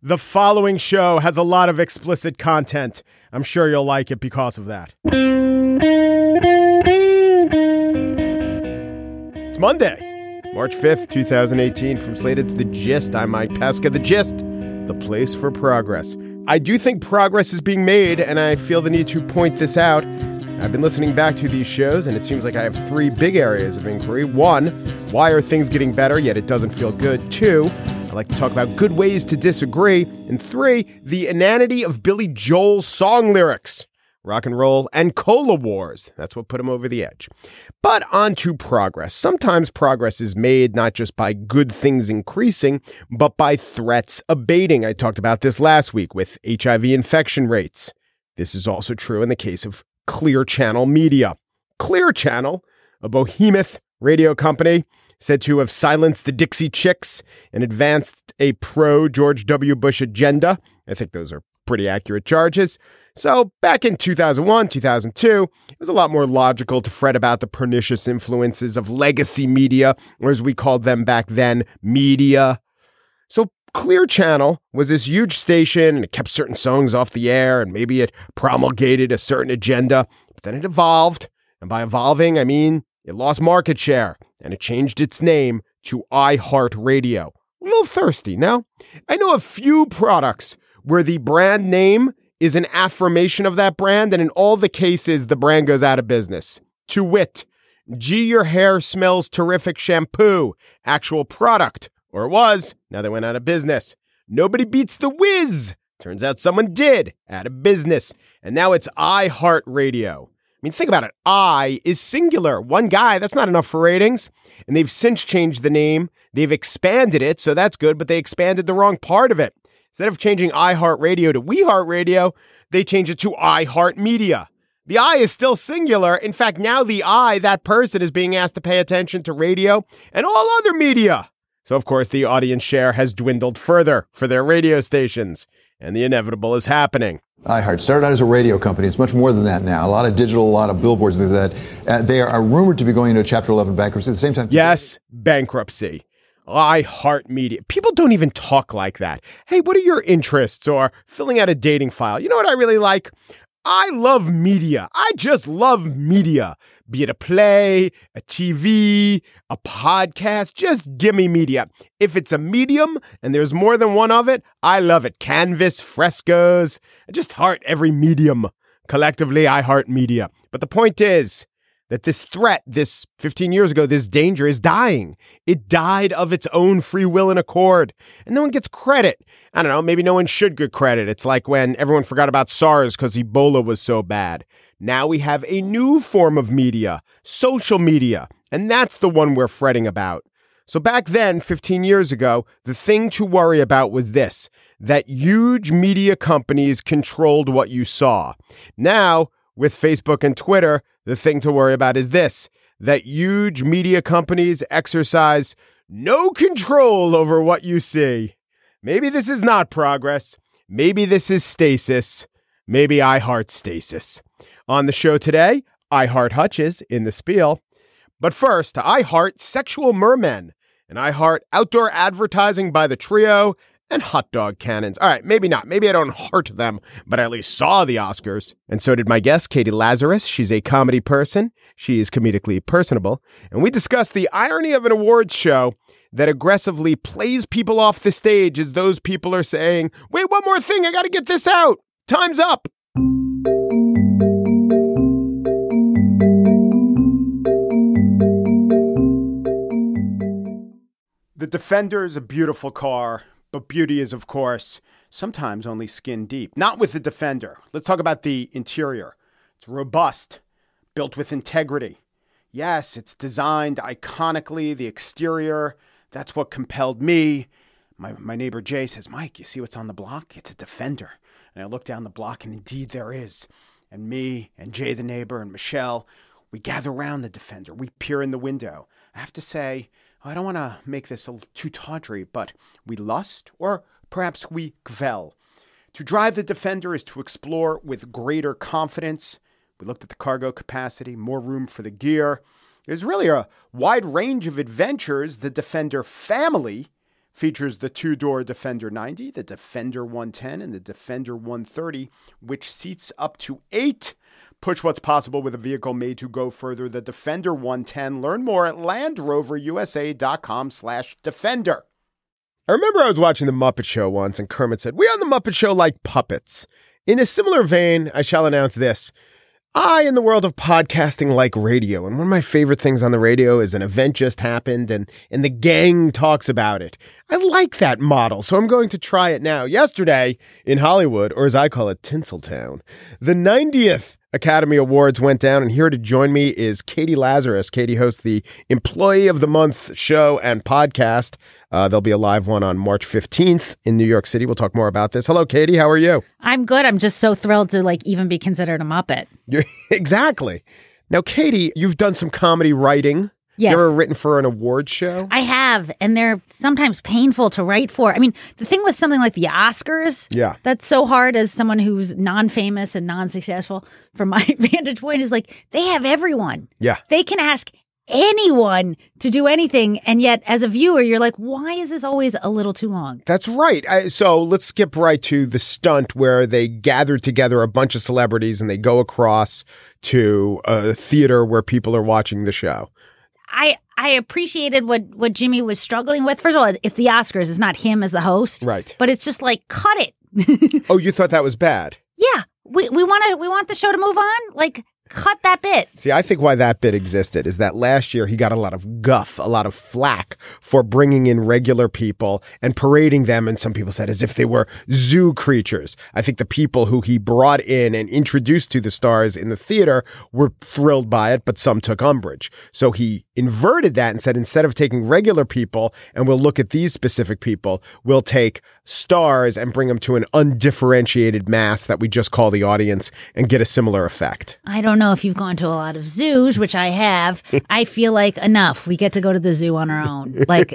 The following show has a lot of explicit content. I'm sure you'll like it because of that. It's Monday, March 5th, 2018. From Slate, it's The Gist. I'm Mike Pesca. The Gist, the place for progress. I do think progress is being made, and I feel the need to point this out. I've been listening back to these shows, and it seems like I have three big areas of inquiry. One, why are things getting better, yet it doesn't feel good? Two, I like to talk about good ways to disagree. And three, the inanity of Billy Joel's song lyrics. Rock and roll and cola wars. That's what put him over the edge. But on to progress. Sometimes progress is made not just by good things increasing, but by threats abating. I talked about this last week with HIV infection rates. This is also true in the case of Clear Channel Media. Clear Channel, a behemoth radio company said to have silenced the Dixie Chicks and advanced a pro-George W. Bush agenda. I think those are pretty accurate charges. So back in 2001, 2002, it was a lot more logical to fret about the pernicious influences of legacy media, or as we called them back then, media. So Clear Channel was this huge station, and it kept certain songs off the air, and maybe it promulgated a certain agenda, but then it evolved. And by evolving, I mean it lost market share, and it changed its name to iHeartRadio. A little thirsty, no? I know a few products where the brand name is an affirmation of that brand, and in all the cases, the brand goes out of business. To wit, Gee, your hair smells terrific shampoo, actual product, or it was, now they went out of business. Nobody beats the Whiz. Turns out someone did, out of business, and now it's iHeartRadio. I mean, think about it. I is singular. One guy, that's not enough for ratings. And they've since changed the name. They've expanded it, so that's good, but they expanded the wrong part of it. Instead of changing iHeartRadio to WeHeartRadio, they changed it to iHeartMedia. The I is still singular. In fact, now the I, that person, is being asked to pay attention to radio and all other media. So, of course, the audience share has dwindled further for their radio stations, and the inevitable is happening. iHeart started out as a radio company. It's much more than that now. A lot of digital, a lot of billboards and that. They are rumored to be going into a Chapter 11 bankruptcy at the same time. Yes, bankruptcy. iHeartMedia. People don't even talk like that. Hey, what are your interests? Or filling out a dating file. You know what I really like? I love media. I just love media. Be it a play, a TV, a podcast, just give me media. If it's a medium and there's more than one of it, I love it. Canvas, frescoes, I just heart every medium. Collectively, I heart media. But the point is that this threat, this 15 years ago, this danger is dying. It died of its own free will and accord. And no one gets credit. I don't know, maybe no one should get credit. It's like when everyone forgot about SARS because Ebola was so bad. Now we have a new form of media, social media, and that's the one we're fretting about. So back then, 15 years ago, the thing to worry about was this, that huge media companies controlled what you saw. Now, with Facebook and Twitter, the thing to worry about is this, that huge media companies exercise no control over what you see. Maybe this is not progress. Maybe this is stasis. Maybe I heart stasis. On the show today, I heart Hutches in the spiel. But first, I heart Sexual Mermen, and I heart outdoor advertising by the Trio and hot dog cannons. All right, maybe not. Maybe I don't heart them, but I at least saw the Oscars. And so did my guest, Katie Lazarus. She's a comedy person. She is comedically personable. And we discussed the irony of an awards show that aggressively plays people off the stage as those people are saying, wait, one more thing, I got to get this out. Time's up. The Defender is a beautiful car, but beauty is, of course, sometimes only skin deep. Not with the Defender. Let's talk about the interior. It's robust, built with integrity. Yes, it's designed iconically. The exterior, that's what compelled me. My neighbor Jay says, Mike, you see what's on the block? It's a Defender. And I look down the block, and indeed there is. And me and Jay the neighbor and Michelle, we gather around the Defender. We peer in the window. I have to say, I don't want to make this too tawdry, but we lust, or perhaps we gvel. To drive the Defender is to explore with greater confidence. We looked at the cargo capacity, more room for the gear. There's really a wide range of adventures the Defender family features the two-door Defender 90, the Defender 110, and the Defender 130, which seats up to 8. Push what's possible with a vehicle made to go further. The Defender 110. Learn more at LandRoverUSA.com/Defender. I remember I was watching The Muppet Show once, and Kermit said, "We on The Muppet Show like puppets." In a similar vein, I shall announce this. I, in the world of podcasting, like radio, and one of my favorite things on the radio is an event just happened, and the gang talks about it. I like that model, so I'm going to try it now. Yesterday, in Hollywood, or as I call it, Tinseltown, the 90th Academy Awards went down, and here to join me is Katie Lazarus. Katie hosts the Employee of the Month show and podcast. There'll be a live one on March 15th in New York City. We'll talk more about this. Hello, Katie. How are you? I'm good. I'm just so thrilled to even be considered a Muppet. Exactly. Now, Katie, you've done some comedy writing. Yes. You ever written for an award show? I have, and they're sometimes painful to write for. I mean, the thing with something like the Oscars, that's so hard as someone who's non-famous and non-successful, from my vantage point, is they have everyone. Yeah. They can ask anyone to do anything, and yet as a viewer, you're like, why is this always a little too long? That's right. So let's skip right to the stunt where they gather together a bunch of celebrities and they go across to a theater where people are watching the show. I appreciated what Jimmy was struggling with. First of all, it's the Oscars. It's not him as the host. Right. But it's just cut it. Oh, you thought that was bad? Yeah. We want the show to move on. Cut that bit. See, I think why that bit existed is that last year he got a lot of guff, a lot of flack for bringing in regular people and parading them, and some people said as if they were zoo creatures. I think the people who he brought in and introduced to the stars in the theater were thrilled by it, but some took umbrage. So he inverted that and said, instead of taking regular people and we'll look at these specific people, we'll take stars and bring them to an undifferentiated mass that we just call the audience and get a similar effect. I don't know if you've gone to a lot of zoos, which I have. I feel like enough. We get to go to the zoo on our own.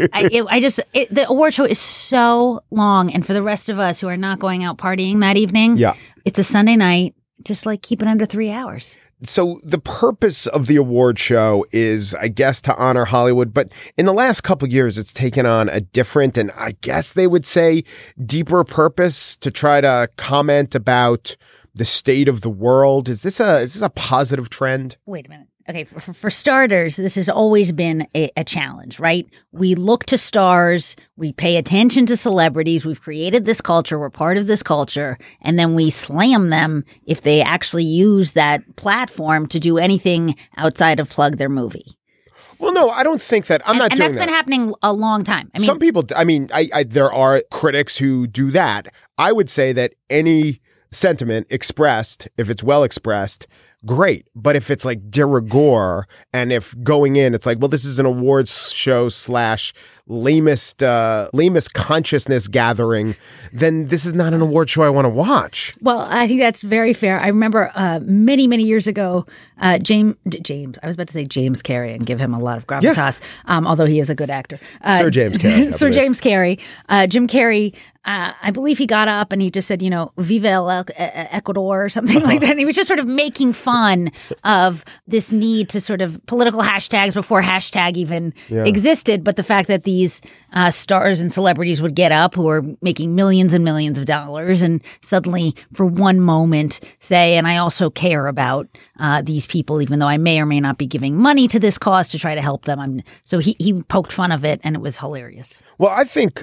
The award show is so long. And for the rest of us who are not going out partying that evening, it's a Sunday night. Just keep it under 3 hours. So the purpose of the award show is, I guess, to honor Hollywood. But in the last couple of years, it's taken on a different and I guess they would say deeper purpose to try to comment about the state of the world. Is this a positive trend? Wait a minute. Okay, for starters, this has always been a challenge, right? We look to stars, we pay attention to celebrities, we've created this culture, we're part of this culture, and then we slam them if they actually use that platform to do anything outside of plug their movie. Well, no, I don't think that. I'm not doing that. And that's been happening a long time. Some people, there are critics who do that. I would say that any sentiment expressed, if it's well expressed, great. But if it's de rigueur, and if going in, it's this is an awards show / lamest consciousness gathering, then this is not an award show I want to watch. Well, I think that's very fair. I remember many, many years ago, James, I was about to say James Carrey and give him a lot of gravitas, although he is a good actor. Sir James Carrey. Sir James Carrey. Jim Carrey, I believe he got up and he just said, Viva el Ecuador or something like that. And he was just sort of making fun of this need to sort of political hashtags before hashtag even existed. But the fact that these stars and celebrities would get up who are making millions and millions of dollars and suddenly for one moment say, and I also care about these people, even though I may or may not be giving money to this cause to try to help them. So he poked fun of it and it was hilarious. Well, I think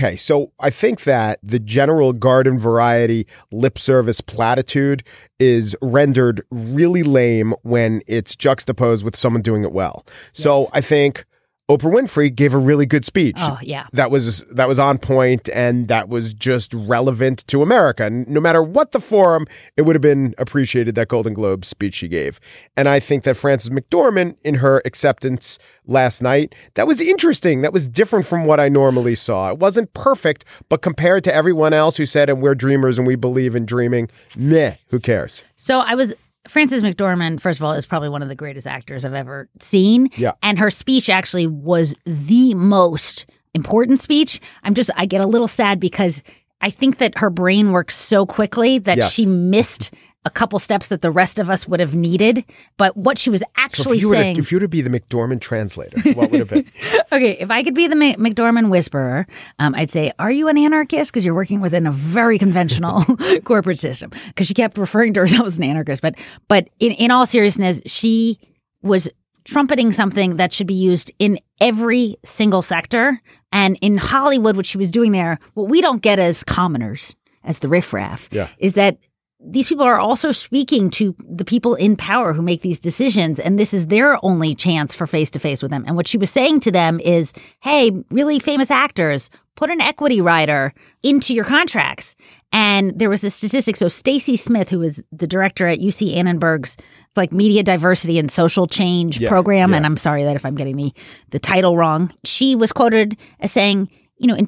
that the general garden variety lip service platitude is rendered really lame when it's juxtaposed with someone doing it well. So I think Oprah Winfrey gave a really good speech. Oh, yeah. That was on point, and that was just relevant to America. And no matter what the forum, it would have been appreciated, that Golden Globe speech she gave. And I think that Frances McDormand, in her acceptance last night, that was interesting. That was different from what I normally saw. It wasn't perfect, but compared to everyone else who said, and we're dreamers and we believe in dreaming, meh, who cares? So Frances McDormand, first of all, is probably one of the greatest actors I've ever seen. Yeah. And her speech actually was the most important speech. I get a little sad because I think that her brain works so quickly that she missed a couple steps that the rest of us would have needed. But what she was actually saying... if you were to be the McDormand translator, what would it be? Okay, if I could be the McDormand whisperer, I'd say, are you an anarchist? Because you're working within a very conventional corporate system. Because she kept referring to herself as an anarchist. But in all seriousness, she was trumpeting something that should be used in every single sector. And in Hollywood, what she was doing there, what we don't get as commoners, as the riffraff, is that these people are also speaking to the people in power who make these decisions, and this is their only chance for face-to-face with them. And what she was saying to them is, hey, really famous actors, put an equity rider into your contracts. And there was a statistic. So Stacy Smith, who is the director at UC Annenberg's like media diversity and social change program, and I'm sorry that if I'm getting the title wrong, she was quoted as saying, in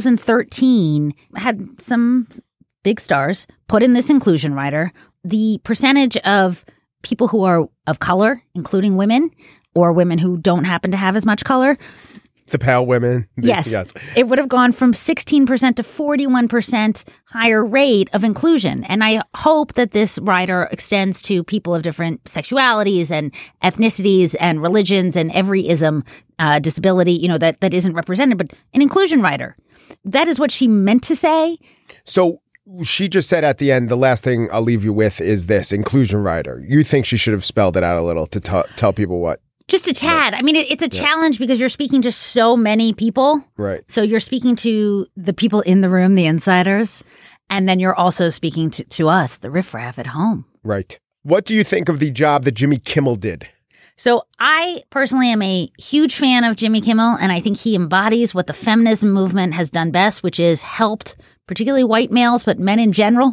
2013, had some big stars put in this inclusion rider. The percentage of people who are of color, including women or women who don't happen to have as much color. The pale women. Yes. It would have gone from 16% to 41% higher rate of inclusion. And I hope that this rider extends to people of different sexualities and ethnicities and religions and every ism, disability, that isn't represented, but an inclusion rider. That is what she meant to say. So she just said at the end, the last thing I'll leave you with is this, inclusion rider. You think she should have spelled it out a little to tell people what? Just a tad. I mean, it's a challenge because you're speaking to so many people. Right. So you're speaking to the people in the room, the insiders, and then you're also speaking to us, the riffraff at home. Right. What do you think of the job that Jimmy Kimmel did? So I personally am a huge fan of Jimmy Kimmel, and I think he embodies what the feminism movement has done best, which is helped particularly white males, but men in general.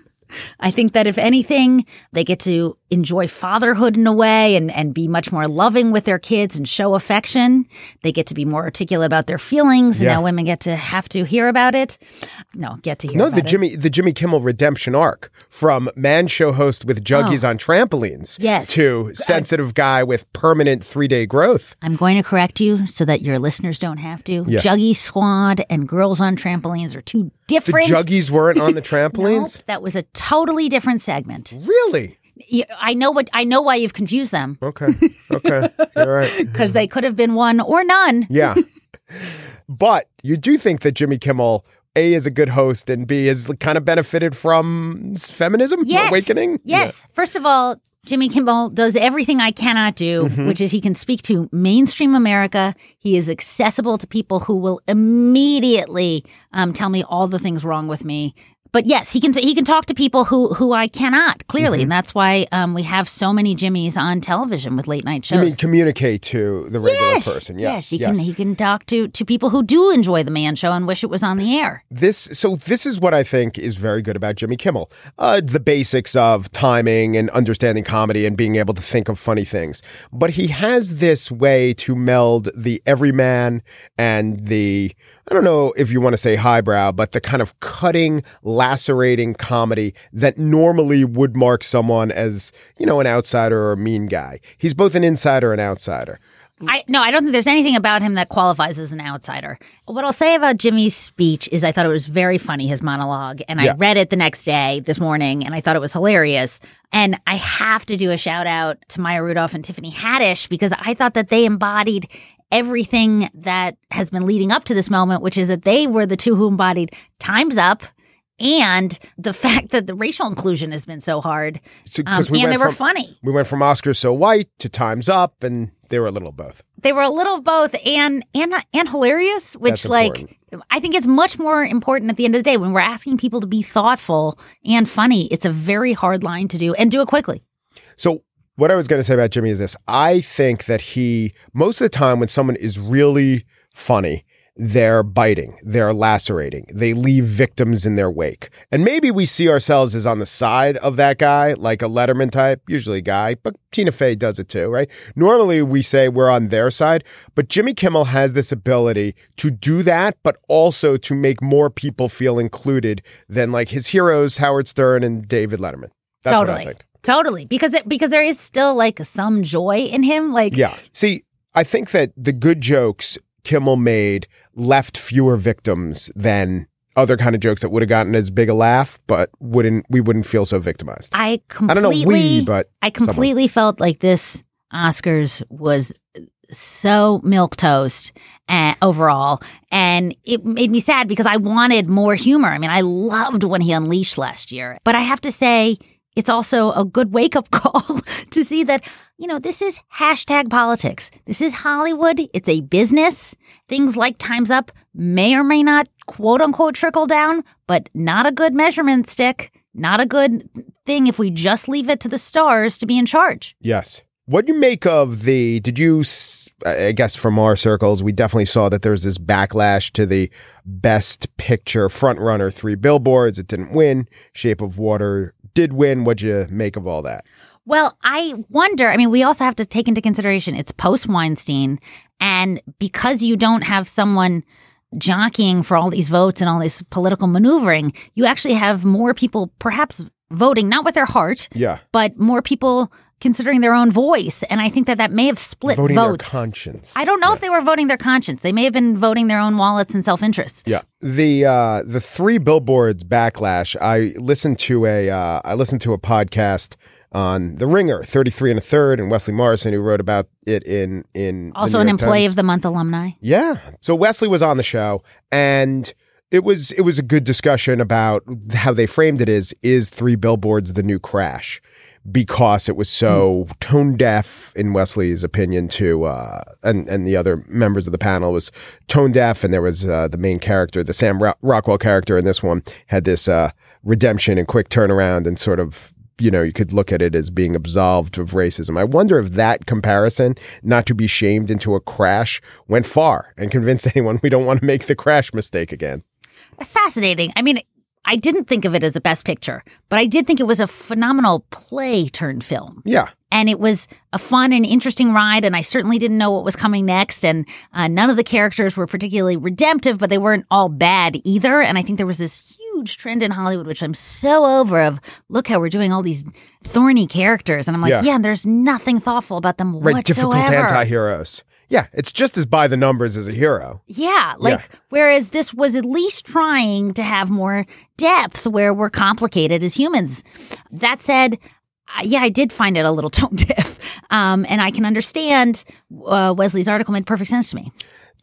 I think that if anything, they get to enjoy fatherhood in a way and be much more loving with their kids and show affection. They get to be more articulate about their feelings. And now women get to have to hear about it. Get to hear about it. The Jimmy Kimmel redemption arc from man show host with juggies on trampolines to sensitive guy with permanent 3-day growth. I'm going to correct you so that your listeners don't have to. Yeah. Juggy Squad and Girls on Trampolines are two different. The juggies weren't on the trampolines? Nope, that was a totally different segment. Really? Yeah, I know why you've confused them. Okay. You're right. Because they could have been one or none. Yeah. But you do think that Jimmy Kimmel, A, is a good host, and B, has kind of benefited from feminism awakening? Yes. Yeah. First of all, Jimmy Kimmel does everything I cannot do, which is he can speak to mainstream America. He is accessible to people who will immediately tell me all the things wrong with me. But yes, he can talk to people who I cannot, clearly. And that's why we have so many Jimmies on television with late night shows. You mean communicate to the regular person. Yes. He can talk to people who do enjoy the man show and wish it was on the air. This is what I think is very good about Jimmy Kimmel. The basics of timing and understanding comedy and being able to think of funny things. But he has this way to meld the everyman and the, I don't know if you want to say highbrow, but the kind of cutting, lacerating comedy that normally would mark someone as, an outsider or a mean guy. He's both an insider and outsider. I don't think there's anything about him that qualifies as an outsider. What I'll say about Jimmy's speech is I thought it was very funny, his monologue. And I read it the next day, this morning, and I thought it was hilarious. And I have to do a shout out to Maya Rudolph and Tiffany Haddish because I thought that they embodied everything that has been leading up to this moment, which is that they were the two who embodied Time's Up and the fact that the racial inclusion has been so hard. And they were funny. We went from Oscars So White to Time's Up, and they were a little of both. They were a little of both and hilarious, which I think it's much more important at the end of the day when we're asking people to be thoughtful and funny. It's a very hard line to do and do it quickly. So what I was going to say about Jimmy is this. I think that most of the time when someone is really funny, they're biting, they're lacerating, they leave victims in their wake. And maybe we see ourselves as on the side of that guy, like a Letterman type, usually a guy, but Tina Fey does it too, right? Normally we say we're on their side, but Jimmy Kimmel has this ability to do that, but also to make more people feel included than like his heroes, Howard Stern and David Letterman. That's what I think. Totally. Because there is still like some joy in him. See, I think that the good jokes Kimmel made left fewer victims than other kind of jokes that would have gotten as big a laugh, but we wouldn't feel so victimized. I don't know but I completely felt like this Oscars was so milquetoast overall, and it made me sad because I wanted more humor. I mean, I loved When He Unleashed last year, but I have to say it's also a good wake-up call to see that, this is hashtag politics. This is Hollywood. It's a business. Things like Time's Up may or may not, quote-unquote, trickle down, but not a good measurement stick. Not a good thing if we just leave it to the stars to be in charge. Yes. What do you make of I guess from our circles, we definitely saw that there's this backlash to the Best Picture frontrunner, Three Billboards. It didn't win. Shape of Water did win. What'd you make of all that? Well, I wonder, we also have to take into consideration it's post-Weinstein, and because you don't have someone jockeying for all these votes and all this political maneuvering, you actually have more people perhaps voting, not with their heart, but more people considering their own voice. And I think that may have split voting votes. Their conscience. I don't know if they were voting their conscience. They may have been voting their own wallets and self-interest. Yeah. The Three Billboards backlash, I listened to a podcast on The Ringer, 33 1/3, and Wesley Morrison, who wrote about it in also an Employee of the Month alumni. Yeah. So Wesley was on the show, and it was a good discussion about how they framed it is Three Billboards the new Crash? Because it was so tone deaf, in Wesley's opinion, to and the other members of the panel was tone deaf, and there was the main character, the Sam Rockwell character in this one, had this redemption and quick turnaround, and sort of, you could look at it as being absolved of racism. I wonder if that comparison, not to be shamed into a crash, went far and convinced anyone we don't want to make the Crash mistake again. Fascinating. I didn't think of it as a Best Picture, but I did think it was a phenomenal play turned film. Yeah. And it was a fun and interesting ride, and I certainly didn't know what was coming next. And none of the characters were particularly redemptive, but they weren't all bad either. And I think there was this huge trend in Hollywood, which I'm so over, of look how we're doing all these thorny characters. And I'm like, there's nothing thoughtful about them whatsoever. Difficult anti-heroes. Yeah, it's just as by the numbers as a hero. Yeah, whereas this was at least trying to have more depth where we're complicated as humans. That said, I did find it a little tone deaf. And I can understand Wesley's article made perfect sense to me.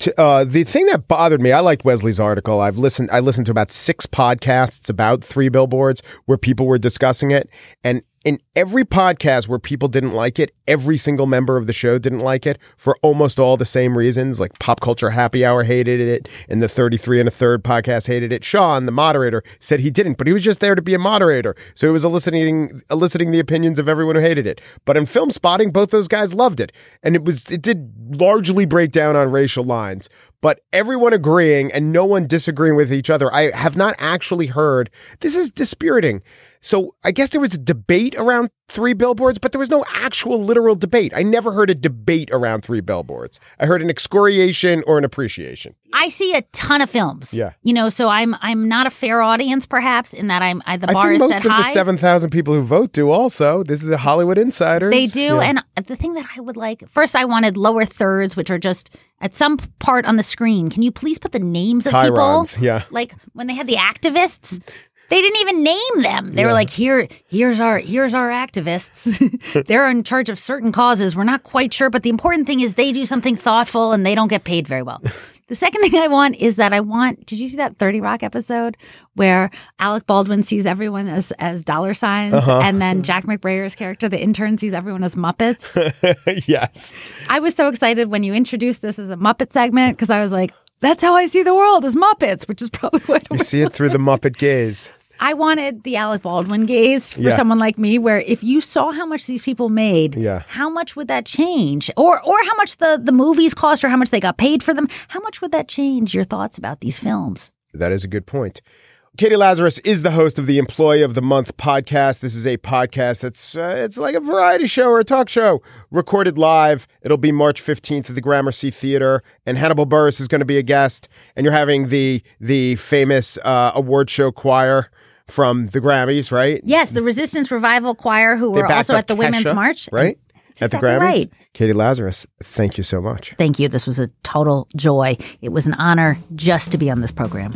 The thing that bothered me, I liked Wesley's article. I listened to about 6 podcasts about Three Billboards where people were discussing it. And in every podcast where people didn't like it, every single member of the show didn't like it for almost all the same reasons. Like Pop Culture Happy Hour hated it, and the 33 1/3 podcast hated it. Sean, the moderator, said he didn't, but he was just there to be a moderator. So he was eliciting the opinions of everyone who hated it. But in Film Spotting, both those guys loved it. And it did largely break down on racial lines. But everyone agreeing and no one disagreeing with each other. I have not actually heard. This is dispiriting. So I guess there was a debate around Three Billboards, but there was no actual literal debate. I never heard a debate around Three Billboards. I heard an excoriation or an appreciation. I see a ton of films. Yeah. So I'm not a fair audience, perhaps, in that the bar is set high. I think most of the 7,000 people who vote do also. This is the Hollywood Insiders. They do. Yeah. And the thing that I would like, first I wanted lower thirds, which are just at some part on the screen. Can you please put the names of Chirons, people? Yeah. Like when they had the activists, they didn't even name them. They were like, here's our activists. They're in charge of certain causes. We're not quite sure, but the important thing is they do something thoughtful and they don't get paid very well. The second thing I want is that did you see that 30 Rock episode where Alec Baldwin sees everyone as dollar signs and then Jack McBrayer's character, the intern, sees everyone as Muppets? Yes. I was so excited when you introduced this as a Muppet segment because I was like, that's how I see the world, as Muppets, which is probably what you see it through the Muppet gaze. I wanted the Alec Baldwin gaze for someone like me, where if you saw how much these people made, how much would that change? Or how much the movies cost, or how much they got paid for them? How much would that change your thoughts about these films? That is a good point. Katie Lazarus is the host of the Employee of the Month podcast. This is a podcast that's it's like a variety show or a talk show recorded live. It'll be March 15th at the Gramercy Theater, and Hannibal Buress is going to be a guest. And you're having the famous award show choir from the Grammys, right? Yes, the Resistance Revival Choir, who were also at the Women's March. Right? at the exactly Grammys. right. Katie Lazarus, thank you so much. Thank you. This was a total joy. It was an honor just to be on this program.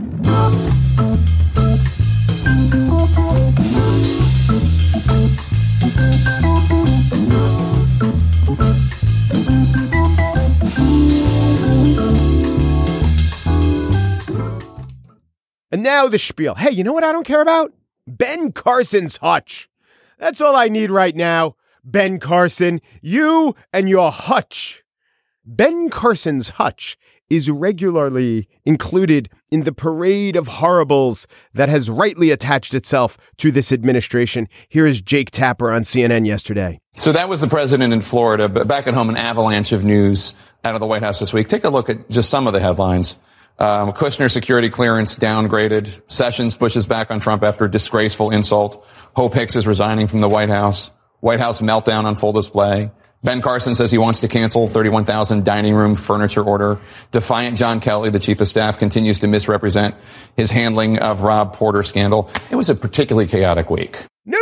And now the spiel. Hey, you know what I don't care about? Ben Carson's hutch. That's all I need right now. Ben Carson, you and your hutch. Ben Carson's hutch is regularly included in the parade of horribles that has rightly attached itself to this administration. Here is Jake Tapper on CNN yesterday. So that was the president in Florida, but back at home, an avalanche of news out of the White House this week. Take a look at just some of the headlines. Kushner security clearance downgraded. Sessions pushes back on Trump after disgraceful insult. Hope Hicks is resigning from the White House. White House meltdown on full display. Ben Carson says he wants to cancel 31,000 dining room furniture order. Defiant John Kelly, the chief of staff, continues to misrepresent his handling of Rob Porter scandal. It was a particularly chaotic week. No.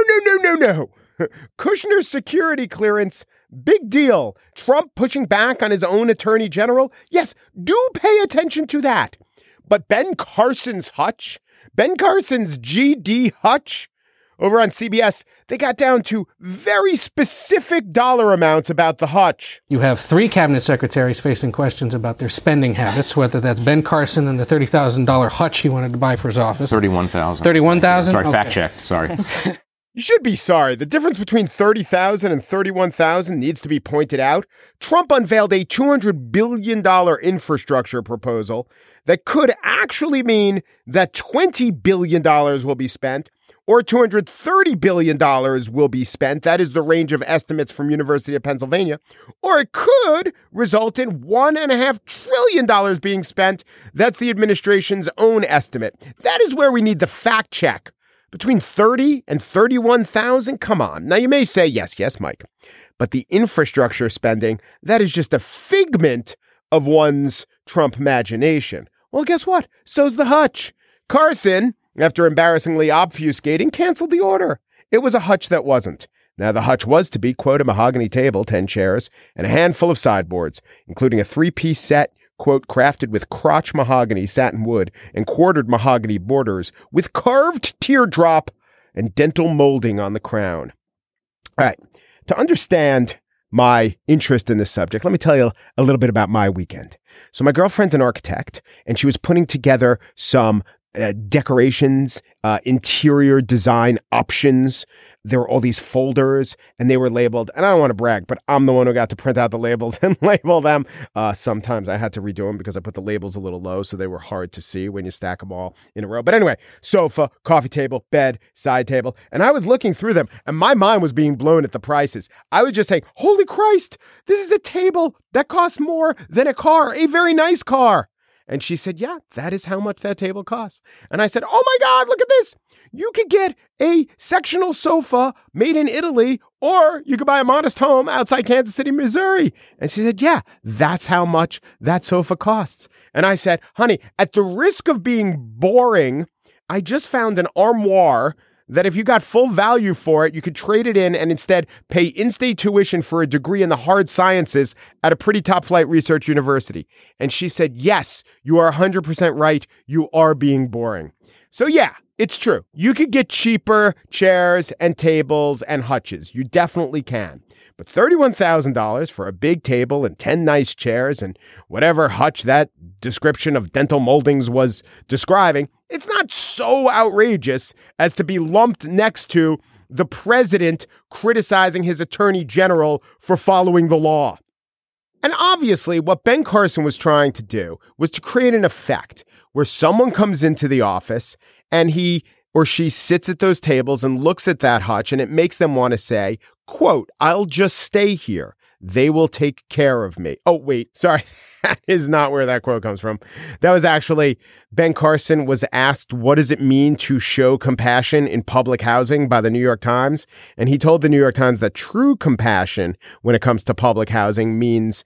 Kushner's security clearance, big deal. Trump pushing back on his own attorney general. Yes, do pay attention to that. But Ben Carson's hutch, Ben Carson's GD hutch, over on CBS, they got down to very specific dollar amounts about the hutch. You have 3 cabinet secretaries facing questions about their spending habits, whether that's Ben Carson and the $30,000 hutch he wanted to buy for his office. 31,000. 31,000? Sorry, Okay. fact checked. Sorry. You should be sorry. The difference between 30,000 and 31,000 needs to be pointed out. Trump unveiled a $200 billion infrastructure proposal that could actually mean that $20 billion will be spent or $230 billion will be spent. That is the range of estimates from University of Pennsylvania. Or it could result in $1.5 trillion being spent. That's the administration's own estimate. That is where we need the fact check. Between 30 and 31,000? Come on. Now you may say, yes, Mike. But the infrastructure spending, that is just a figment of one's Trump imagination. Well, guess what? So's the hutch. Carson, after embarrassingly obfuscating, canceled the order. It was a hutch that wasn't. Now, the hutch was to be, quote, a mahogany table, 10 chairs, and a handful of sideboards, including a 3-piece set, quote, crafted with crotch mahogany, satin wood, and quartered mahogany borders, with carved teardrop and dental molding on the crown. All right. To understand my interest in this subject, let me tell you a little bit about my weekend. So my girlfriend's an architect, and she was putting together some decorations, interior design options. There were all these folders and they were labeled, and I don't want to brag, but I'm the one who got to print out the labels and label them. Sometimes I had to redo them because I put the labels a little low, so they were hard to see when you stack them all in a row. But anyway, sofa, coffee table, bed, side table. And I was looking through them and my mind was being blown at the prices. I was just saying, holy Christ, this is a table that costs more than a car, a very nice car. And she said, yeah, that is how much that table costs. And I said, oh my God, look at this. You could get a sectional sofa made in Italy, or you could buy a modest home outside Kansas City, Missouri. And she said, yeah, that's how much that sofa costs. And I said, honey, at the risk of being boring, I just found an armoire that if you got full value for it, you could trade it in and instead pay in-state tuition for a degree in the hard sciences at a pretty top-flight research university. And she said, yes, you are 100% right. You are being boring. So yeah, it's true. You could get cheaper chairs and tables and hutches. You definitely can. But $31,000 for a big table and 10 nice chairs and whatever hutch that description of dental moldings was describing, it's not so outrageous as to be lumped next to the president criticizing his attorney general for following the law. And obviously, what Ben Carson was trying to do was to create an effect where someone comes into the office and he or she sits at those tables and looks at that hutch, and it makes them want to say, quote, I'll just stay here. They will take care of me. Oh, wait, sorry. That is not where that quote comes from. That was actually Ben Carson was asked, what does it mean to show compassion in public housing by the New York Times? And he told the New York Times that true compassion when it comes to public housing means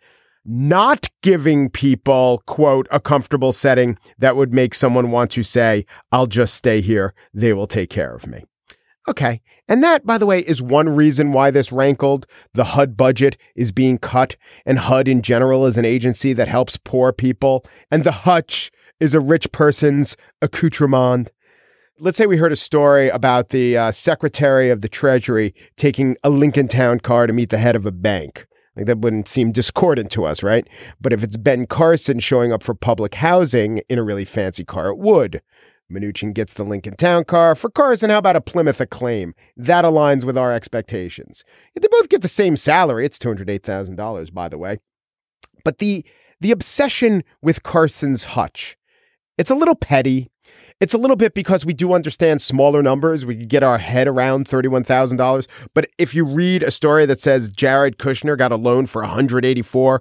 not giving people, quote, a comfortable setting that would make someone want to say, I'll just stay here. They will take care of me. Okay. And that, by the way, is one reason why this rankled. The HUD budget is being cut, and HUD in general is an agency that helps poor people, and the hutch is a rich person's accoutrement. Let's say we heard a story about the Secretary of the Treasury taking a Lincoln Town car to meet the head of a bank. Like, that wouldn't seem discordant to us, right? But if it's Ben Carson showing up for public housing in a really fancy car, it would. Mnuchin gets the Lincoln Town car. For Carson, how about a Plymouth Acclaim? That aligns with our expectations. They both get the same salary. It's $208,000, by the way. But the obsession with Carson's hutch, it's a little petty. It's a little bit because we do understand smaller numbers. We can get our head around $31,000. But if you read a story that says Jared Kushner got a loan for $184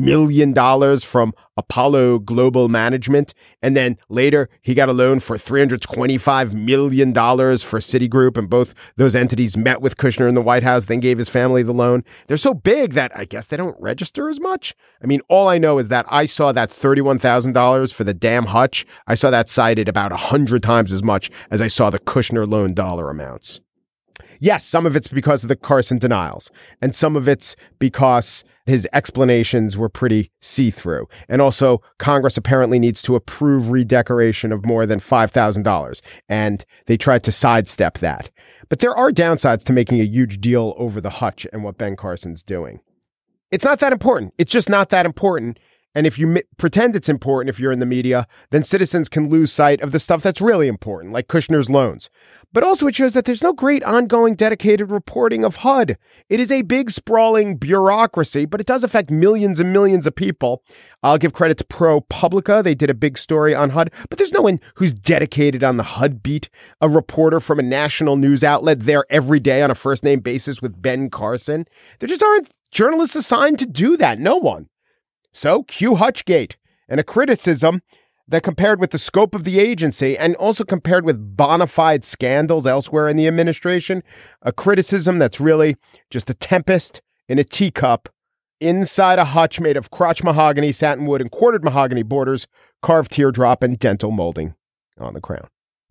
million from Apollo Global Management, and then later he got a loan for $325 million for Citigroup, and both those entities met with Kushner in the White House, then gave his family the loan. They're so big that I guess they don't register as much. I mean, all I know is that I saw that $31,000 for the damn hutch. I saw that cited about 100 times as much as I saw the Kushner loan dollar amounts. Yes, some of it's because of the Carson denials, and some of it's because his explanations were pretty see-through. And also, Congress apparently needs to approve redecoration of more than $5,000, and they tried to sidestep that. But there are downsides to making a huge deal over the hutch and what Ben Carson's doing. It's not that important. It's just not that important. And if you pretend it's important if you're in the media, then citizens can lose sight of the stuff that's really important, like Kushner's loans. But also it shows that there's no great ongoing dedicated reporting of HUD. It is a big, sprawling bureaucracy, but it does affect millions and millions of people. I'll give credit to ProPublica. They did a big story on HUD, but there's no one who's dedicated on the HUD beat. A reporter from a national news outlet there every day on a first-name basis with Ben Carson. There just aren't journalists assigned to do that. No one. So, cue Hutchgate, and a criticism that compared with the scope of the agency and also compared with bona fide scandals elsewhere in the administration, a criticism that's really just a tempest in a teacup inside a hutch made of crotch mahogany, satin wood, and quartered mahogany borders, carved teardrop, and dental molding on the crown.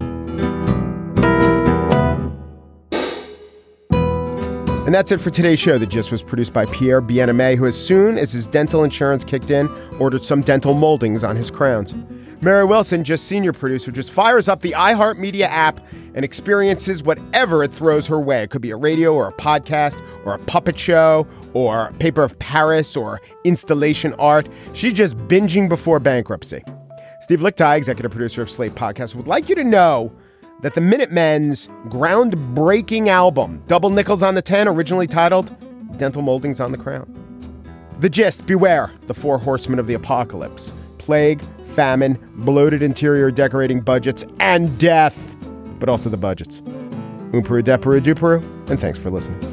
And that's it for today's show. The Gist was produced by Pierre Bien-Aimé, who as soon as his dental insurance kicked in, ordered some dental moldings on his crowns. Mary Wilson, Gist senior producer, just fires up the iHeartMedia app and experiences whatever it throws her way. It could be a radio or a podcast or a puppet show or Paper of Paris or installation art. She's just binging before bankruptcy. Steve Lickteig, executive producer of Slate Podcast, would like you to know that the Minutemen's groundbreaking album, Double Nickels on the 10, originally titled Dental Moldings on the Crown. The Gist, beware, the four horsemen of the apocalypse. Plague, famine, bloated interior decorating budgets, and death. But also the budgets. Oomperu, deperu, duperu, and thanks for listening.